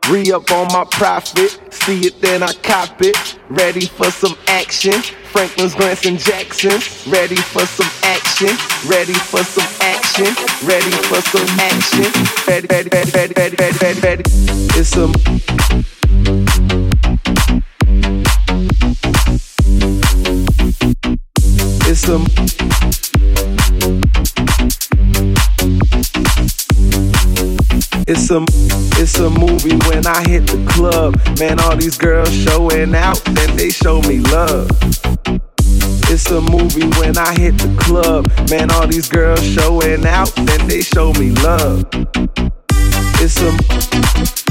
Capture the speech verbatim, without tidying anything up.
Re-up on my profit, see it then I cop it. Ready for some action, Franklin's, Grants, and Jacksons. Ready for some action, ready for some action, ready for some action. Ready, ready, ready, ready, ready, ready, ready, ready. It's some. It's some. It's a, it's a movie when I hit the club. Man, all these girls showing out, then they show me love. It's a movie when I hit the club. Man, all these girls showing out, then they show me love. It's a